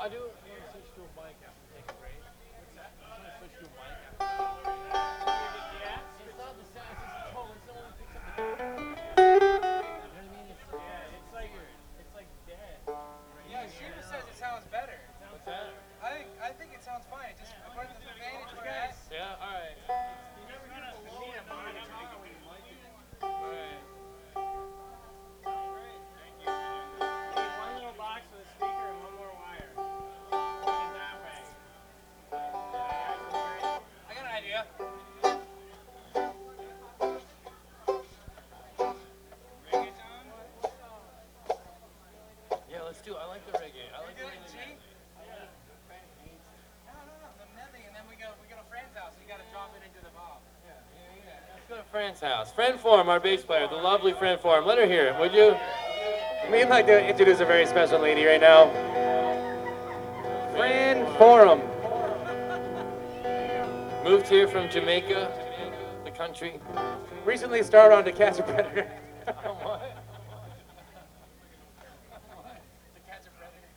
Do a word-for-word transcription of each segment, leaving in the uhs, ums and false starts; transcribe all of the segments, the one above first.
I do want to switch to a mic after we take a break. What's that? I just want to switch to a mic after we take a break. It's not the sound, it's just the tone. It's the one that picks up the tone. You know what I mean? It's, yeah, it's like weird. It's like dead. Right Yeah, Shooter says it sounds better. What's that? I think I think it sounds fine. It just according to the vantage we're at. Yeah, alright. You're never gonna need a monitor to go in your mic. Alright. Great. Thank you. Need one little box with a speaker and one more wire. Put it that way. I got an idea. Reggaeton? Yeah, let's do it. I like the reggae. I like You the doing G? reggae. No, no, no. The medley, and then we go we go to Fran's house. You got to drop it into the bob. Yeah, yeah, yeah. Let's go to Fran's house. Fran Forum, our bass player, the lovely Fran Forum. Let her hear it, would you? We'd like to introduce a very special lady right now. Fran Forum. Moved here from Jamaica, the country. Recently starred on To Catch a Predator. To catch a predator.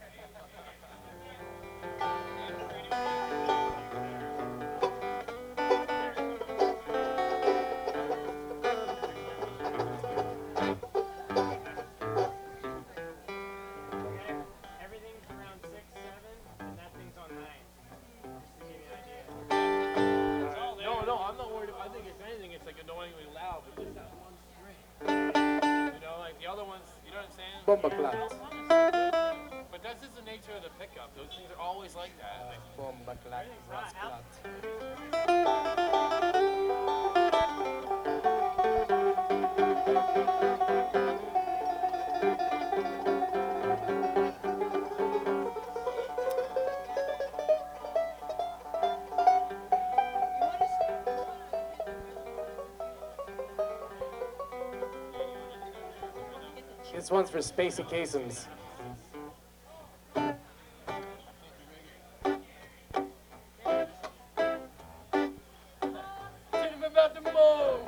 Everything's around six, seven, and that thing's on nine. Just to give you an idea. No, no, I'm not worried about I think if anything, it's like annoyingly loud, but this has one string. You know, like the other ones, you know what I'm saying? Bomba clat. But that's just the nature of the pickup. Those things are always like that. Like, Bomba clat, ras clat. This one's for Spacey Kasums. tell him about the mold.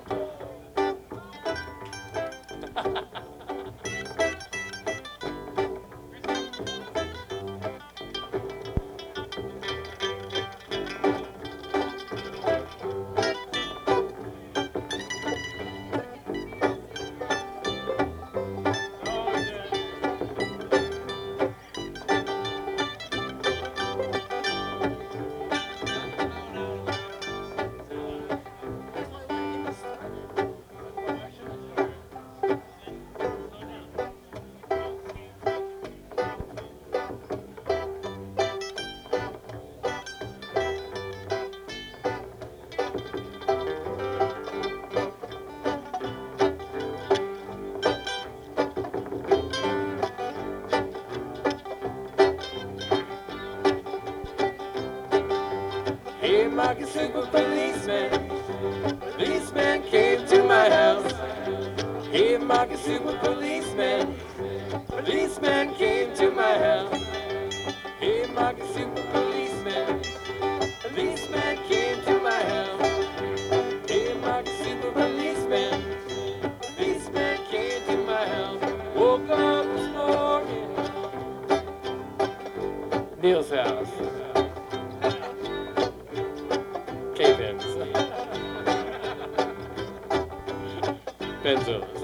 Hey, Marcus, super policeman. Policeman came to my house. Hey, Marcus, super policeman. Policeman came to my house. Hey, Marcus, super policeman. Policeman came to my house. Hey, Marcus, super policeman. Policeman came to my house. Woke up this morning. Neil's house. K-pins. Benzos.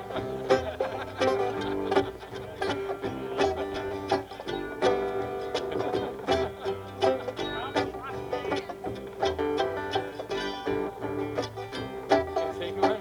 Take one.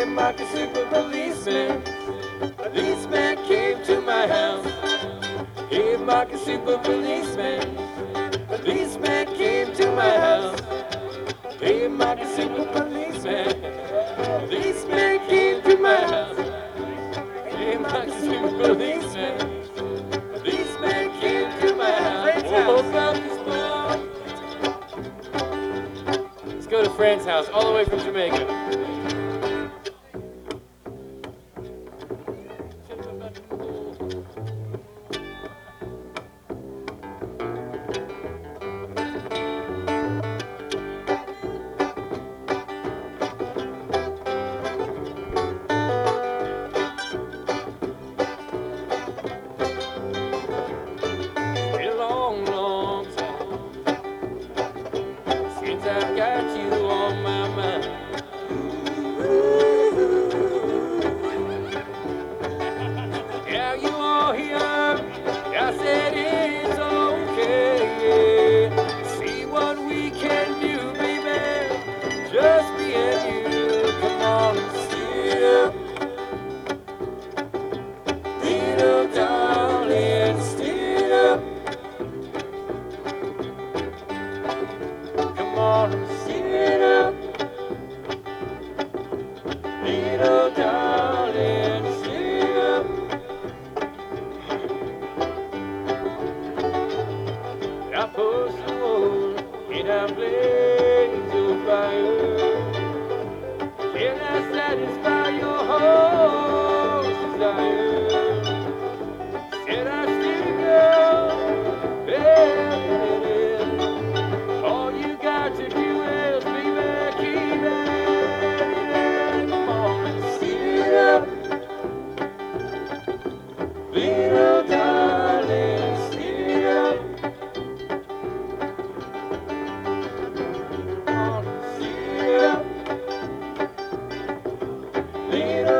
Hey, Marcus, super policeman. Policeman came to my house. Hey, Marcus, super policeman. Policeman came to my house. Hey, Marcus, super policeman. Policeman came to my house. Hey, Marcus, super policeman. Policeman came to my house. Oh, Marcus, let's go to Fran's house, all the way from Jamaica. Been a long, long time since I've got you on my mind. Yeah, you are here. I said it's okay. See what we can do, baby. Just me and you. Come on and sit up, little darling, sit up. Come on and sit up, little darling, sit up. I put some wood in a blaze of fire. Can I satisfy your heart's desire? Can I still go? Yeah. All you got to do is be back here. Come on and sit up, little darling, sit up. Come on and sit up, little